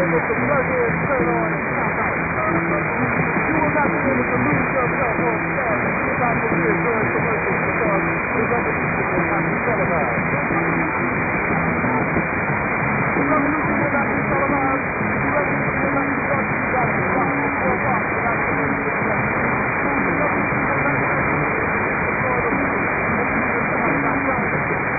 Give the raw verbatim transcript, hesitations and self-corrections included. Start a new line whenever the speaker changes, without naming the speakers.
able to plug in, turn on, and tap out. You will not be able to lose yourself on staff. You will not be able to